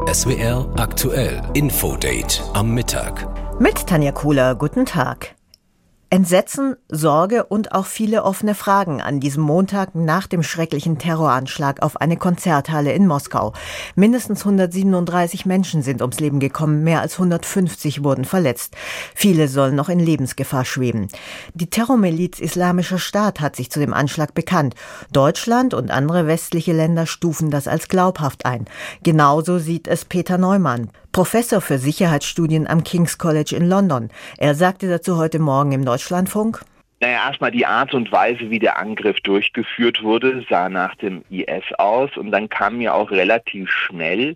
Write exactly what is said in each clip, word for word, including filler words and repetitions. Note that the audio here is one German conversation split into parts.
S W R aktuell Infodate am Mittag. Mit Tanja Kohler, guten Tag. Entsetzen, Sorge und auch viele offene Fragen an diesem Montag nach dem schrecklichen Terroranschlag auf eine Konzerthalle in Moskau. Mindestens hundertsiebenunddreißig Menschen sind ums Leben gekommen, mehr als hundertfünfzig wurden verletzt. Viele sollen noch in Lebensgefahr schweben. Die Terrormiliz Islamischer Staat hat sich zu dem Anschlag bekannt. Deutschland und andere westliche Länder stufen das als glaubhaft ein. Genauso sieht es Peter Neumann, Professor für Sicherheitsstudien am King's College in London. Er sagte dazu heute Morgen im Deutschlandfunk: Naja, erstmal die Art und Weise, wie der Angriff durchgeführt wurde, sah nach dem I S aus. Und dann kamen ja auch relativ schnell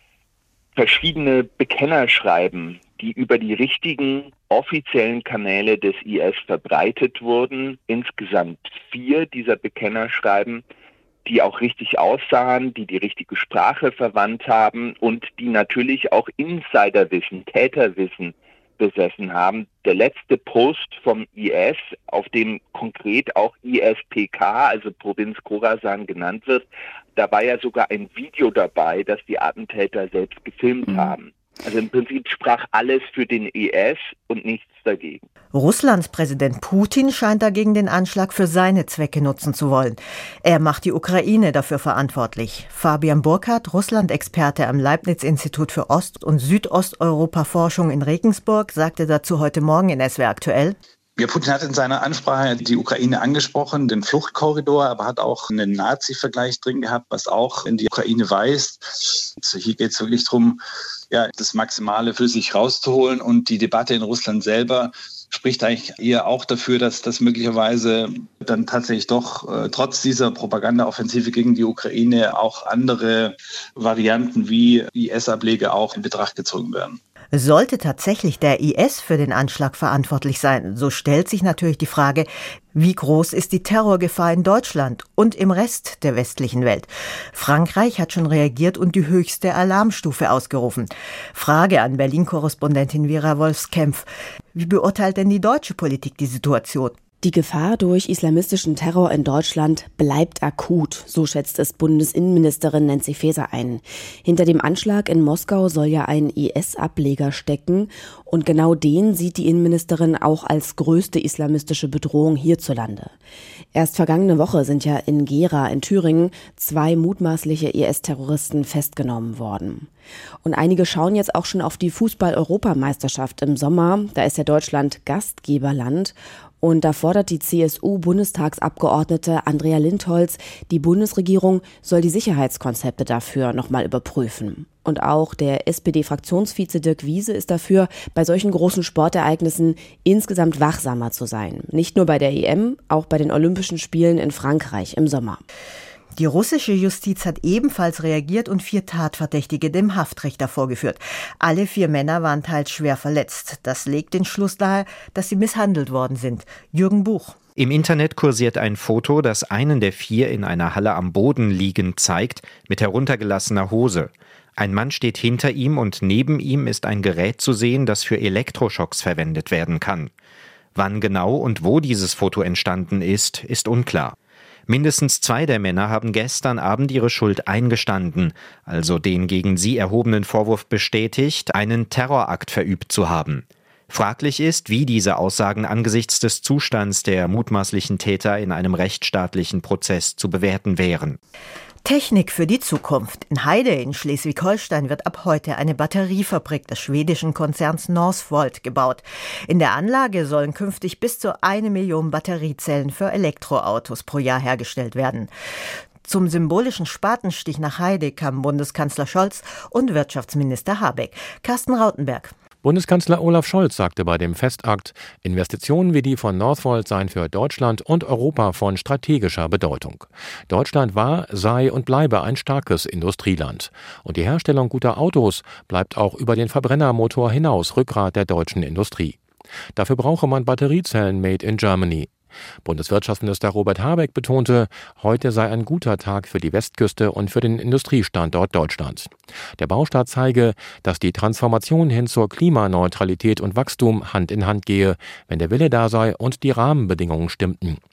verschiedene Bekennerschreiben, die über die richtigen offiziellen Kanäle des I S verbreitet wurden. Insgesamt vier dieser Bekennerschreiben, die auch richtig aussahen, die die richtige Sprache verwandt haben und die natürlich auch Insiderwissen, Täterwissen besessen haben. Der letzte Post vom I S, auf dem konkret auch I S P K, also Provinz Khorasan genannt wird, da war ja sogar ein Video dabei, das die Attentäter selbst gefilmt mhm. haben. Also im Prinzip sprach alles für den I S und nichts dagegen. Russlands Präsident Putin scheint dagegen den Anschlag für seine Zwecke nutzen zu wollen. Er macht die Ukraine dafür verantwortlich. Fabian Burkhardt, Russland-Experte am Leibniz-Institut für Ost- und Südosteuropa-Forschung in Regensburg, sagte dazu heute Morgen in S W R aktuell: Ja, Putin hat in seiner Ansprache die Ukraine angesprochen, den Fluchtkorridor, aber hat auch einen Nazi-Vergleich drin gehabt, was auch in die Ukraine weist. Also hier geht es wirklich darum, ja, das Maximale für sich rauszuholen, und die Debatte in Russland selber spricht eigentlich eher auch dafür, dass das möglicherweise dann tatsächlich doch äh, trotz dieser Propagandaoffensive gegen die Ukraine auch andere Varianten wie I S-Ableger auch in Betracht gezogen werden. Sollte tatsächlich der I S für den Anschlag verantwortlich sein, so stellt sich natürlich die Frage, wie groß ist die Terrorgefahr in Deutschland und im Rest der westlichen Welt? Frankreich hat schon reagiert und die höchste Alarmstufe ausgerufen. Frage an Berlin-Korrespondentin Vera Wolfskämpf: Wie beurteilt denn die deutsche Politik die Situation? Die Gefahr durch islamistischen Terror in Deutschland bleibt akut, so schätzt es Bundesinnenministerin Nancy Faeser ein. Hinter dem Anschlag in Moskau soll ja ein I S-Ableger stecken, und genau den sieht die Innenministerin auch als größte islamistische Bedrohung hierzulande. Erst vergangene Woche sind ja in Gera in Thüringen zwei mutmaßliche I S-Terroristen festgenommen worden. Und einige schauen jetzt auch schon auf die Fußball-Europameisterschaft im Sommer. Da ist ja Deutschland Gastgeberland. Und da fordert die C S U-Bundestagsabgeordnete Andrea Lindholz, die Bundesregierung soll die Sicherheitskonzepte dafür nochmal überprüfen. Und auch der S P D-Fraktionsvize Dirk Wiese ist dafür, bei solchen großen Sportereignissen insgesamt wachsamer zu sein. Nicht nur bei der E M, auch bei den Olympischen Spielen in Frankreich im Sommer. Die russische Justiz hat ebenfalls reagiert und vier Tatverdächtige dem Haftrichter vorgeführt. Alle vier Männer waren teils schwer verletzt. Das legt den Schluss nahe, dass sie misshandelt worden sind. Jürgen Buch. Im Internet kursiert ein Foto, das einen der vier in einer Halle am Boden liegend zeigt, mit heruntergelassener Hose. Ein Mann steht hinter ihm und neben ihm ist ein Gerät zu sehen, das für Elektroschocks verwendet werden kann. Wann genau und wo dieses Foto entstanden ist, ist unklar. Mindestens zwei der Männer haben gestern Abend ihre Schuld eingestanden, also den gegen sie erhobenen Vorwurf bestätigt, einen Terrorakt verübt zu haben. Fraglich ist, wie diese Aussagen angesichts des Zustands der mutmaßlichen Täter in einem rechtsstaatlichen Prozess zu bewerten wären. Technik für die Zukunft. In Heide in Schleswig-Holstein wird ab heute eine Batteriefabrik des schwedischen Konzerns Northvolt gebaut. In der Anlage sollen künftig bis zu eine Million Batteriezellen für Elektroautos pro Jahr hergestellt werden. Zum symbolischen Spatenstich nach Heide kamen Bundeskanzler Scholz und Wirtschaftsminister Habeck. Carsten Rautenberg. Bundeskanzler Olaf Scholz sagte bei dem Festakt, Investitionen wie die von Northvolt seien für Deutschland und Europa von strategischer Bedeutung. Deutschland war, sei und bleibe ein starkes Industrieland. Und die Herstellung guter Autos bleibt auch über den Verbrennermotor hinaus Rückgrat der deutschen Industrie. Dafür brauche man Batteriezellen made in Germany. Bundeswirtschaftsminister Robert Habeck betonte, heute sei ein guter Tag für die Westküste und für den Industriestandort Deutschland. Der Baustart zeige, dass die Transformation hin zur Klimaneutralität und Wachstum Hand in Hand gehe, wenn der Wille da sei und die Rahmenbedingungen stimmten.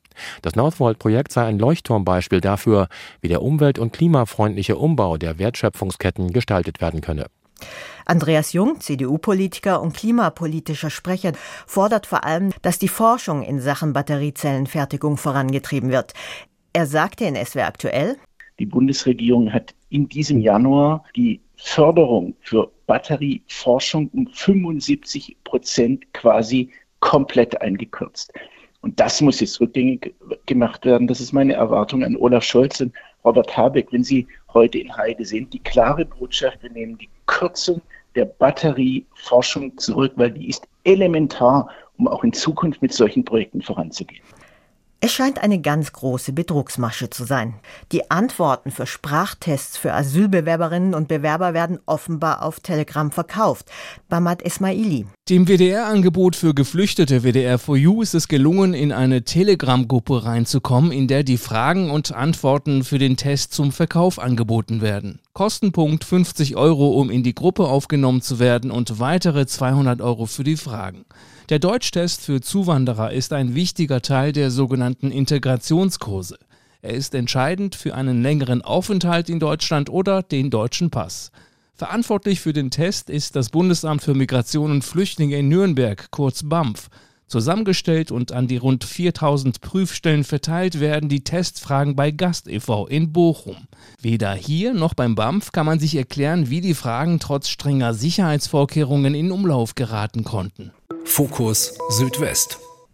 Das Northvolt-Projekt sei ein Leuchtturmbeispiel dafür, wie der umwelt- und klimafreundliche Umbau der Wertschöpfungsketten gestaltet werden könne. Andreas Jung, C D U-Politiker und klimapolitischer Sprecher, fordert vor allem, dass die Forschung in Sachen Batteriezellenfertigung vorangetrieben wird. Er sagte in S W R aktuell: Die Bundesregierung hat in diesem Januar die Förderung für Batterieforschung um fünfundsiebzig Prozent quasi komplett eingekürzt. Und das muss jetzt rückgängig gemacht werden. Das ist meine Erwartung an Olaf Scholz und Robert Habeck, wenn Sie heute in Heide sind. Die klare Botschaft: Wir nehmen die Kürzung der Batterieforschung zurück, weil die ist elementar, um auch in Zukunft mit solchen Projekten voranzugehen. Es scheint eine ganz große Betrugsmasche zu sein. Die Antworten für Sprachtests für Asylbewerberinnen und Bewerber werden offenbar auf Telegram verkauft. Bamad Esmaili. Dem W D R-Angebot für geflüchtete W D R for You ist es gelungen, in eine Telegram-Gruppe reinzukommen, in der die Fragen und Antworten für den Test zum Verkauf angeboten werden. Kostenpunkt fünfzig Euro, um in die Gruppe aufgenommen zu werden, und weitere zweihundert Euro für die Fragen. Der Deutschtest für Zuwanderer ist ein wichtiger Teil der sogenannten Integrationskurse. Er ist entscheidend für einen längeren Aufenthalt in Deutschland oder den deutschen Pass. Verantwortlich für den Test ist das Bundesamt für Migration und Flüchtlinge in Nürnberg, kurz BAMF. Zusammengestellt und an die rund viertausend Prüfstellen verteilt werden die Testfragen bei Gast e V in Bochum. Weder hier noch beim BAMF kann man sich erklären, wie die Fragen trotz strenger Sicherheitsvorkehrungen in Umlauf geraten konnten. Fokus Südwest.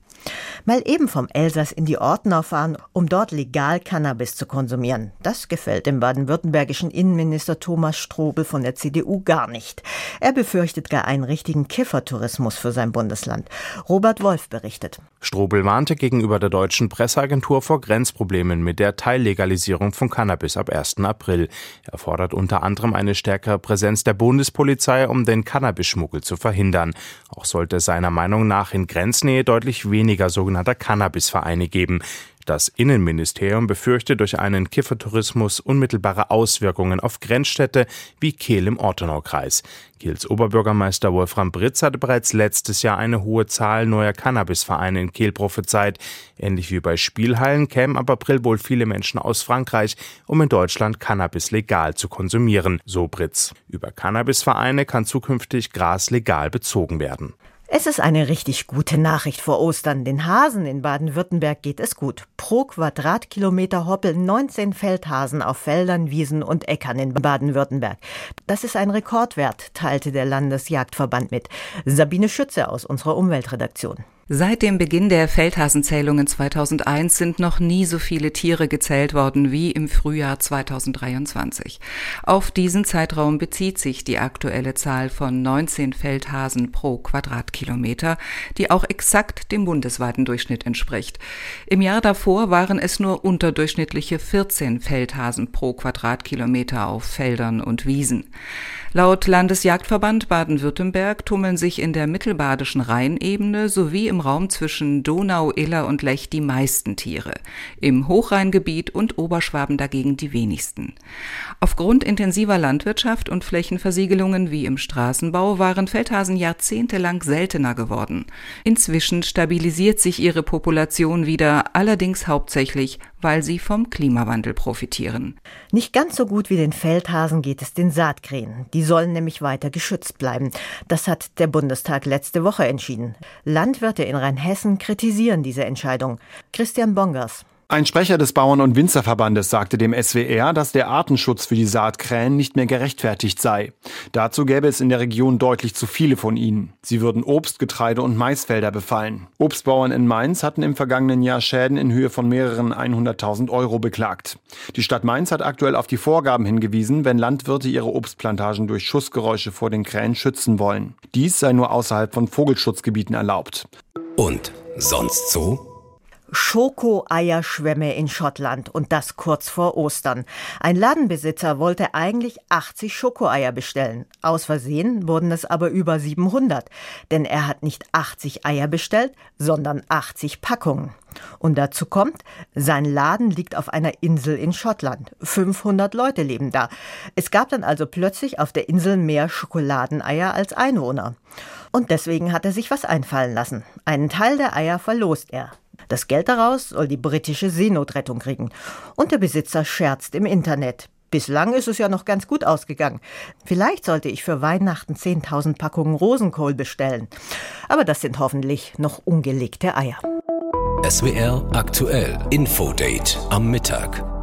Mal eben vom Elsass in die Ortenau fahren, um dort legal Cannabis zu konsumieren. Das gefällt dem baden-württembergischen Innenminister Thomas Strobel von der C D U gar nicht. Er befürchtet gar einen richtigen Kiffertourismus für sein Bundesland. Robert Wolf berichtet. Strobel warnte gegenüber der deutschen Presseagentur vor Grenzproblemen mit der Teillegalisierung von Cannabis ab ersten April. Er fordert unter anderem eine stärkere Präsenz der Bundespolizei, um den Cannabisschmuggel zu verhindern. Auch sollte es seiner Meinung nach in Grenznähe deutlich weniger sogenannte Cannabisvereine geben. Das Innenministerium befürchtet durch einen Kiffertourismus unmittelbare Auswirkungen auf Grenzstädte wie Kehl im Ortenaukreis. Kehls Oberbürgermeister Wolfram Britz hatte bereits letztes Jahr eine hohe Zahl neuer Cannabisvereine in Kehl prophezeit. Ähnlich wie bei Spielhallen kämen ab April wohl viele Menschen aus Frankreich, um in Deutschland Cannabis legal zu konsumieren, so Britz. Über Cannabisvereine kann zukünftig Gras legal bezogen werden. Es ist eine richtig gute Nachricht vor Ostern. Den Hasen in Baden-Württemberg geht es gut. Pro Quadratkilometer hoppeln neunzehn Feldhasen auf Feldern, Wiesen und Äckern in Baden-Württemberg. Das ist ein Rekordwert, teilte der Landesjagdverband mit. Sabine Schütze aus unserer Umweltredaktion. Seit dem Beginn der Feldhasenzählungen zweitausendeins sind noch nie so viele Tiere gezählt worden wie im Frühjahr zweitausenddreiundzwanzig. Auf diesen Zeitraum bezieht sich die aktuelle Zahl von neunzehn Feldhasen pro Quadratkilometer, die auch exakt dem bundesweiten Durchschnitt entspricht. Im Jahr davor waren es nur unterdurchschnittliche vierzehn Feldhasen pro Quadratkilometer auf Feldern und Wiesen. Laut Landesjagdverband Baden-Württemberg tummeln sich in der mittelbadischen Rheinebene sowie im Raum zwischen Donau, Iller und Lech die meisten Tiere, im Hochrheingebiet und Oberschwaben dagegen die wenigsten. Aufgrund intensiver Landwirtschaft und Flächenversiegelungen wie im Straßenbau waren Feldhasen jahrzehntelang seltener geworden. Inzwischen stabilisiert sich ihre Population wieder, allerdings hauptsächlich, weil sie vom Klimawandel profitieren. Nicht ganz so gut wie den Feldhasen geht es den Saatkrähen. Die sollen nämlich weiter geschützt bleiben. Das hat der Bundestag letzte Woche entschieden. Landwirte in Rheinhessen kritisieren diese Entscheidung. Christian Bongers. Ein Sprecher des Bauern- und Winzerverbandes sagte dem S W R, dass der Artenschutz für die Saatkrähen nicht mehr gerechtfertigt sei. Dazu gäbe es in der Region deutlich zu viele von ihnen. Sie würden Obst-, Getreide- und Maisfelder befallen. Obstbauern in Mainz hatten im vergangenen Jahr Schäden in Höhe von mehreren hunderttausend Euro beklagt. Die Stadt Mainz hat aktuell auf die Vorgaben hingewiesen, wenn Landwirte ihre Obstplantagen durch Schussgeräusche vor den Krähen schützen wollen. Dies sei nur außerhalb von Vogelschutzgebieten erlaubt. Und sonst so? Schoko-Eierschwämme in Schottland und das kurz vor Ostern. Ein Ladenbesitzer wollte eigentlich achtzig Schokoeier bestellen. Aus Versehen wurden es aber über siebenhundert. Denn er hat nicht achtzig Eier bestellt, sondern achtzig Packungen. Und dazu kommt, sein Laden liegt auf einer Insel in Schottland. fünfhundert Leute leben da. Es gab dann also plötzlich auf der Insel mehr Schokoladeneier als Einwohner. Und deswegen hat er sich was einfallen lassen. Einen Teil der Eier verlost er. Das Geld daraus soll die britische Seenotrettung kriegen. Und der Besitzer scherzt im Internet. Bislang ist es ja noch ganz gut ausgegangen. Vielleicht sollte ich für Weihnachten zehntausend Packungen Rosenkohl bestellen. Aber das sind hoffentlich noch ungelegte Eier. S W R aktuell Infodate am Mittag.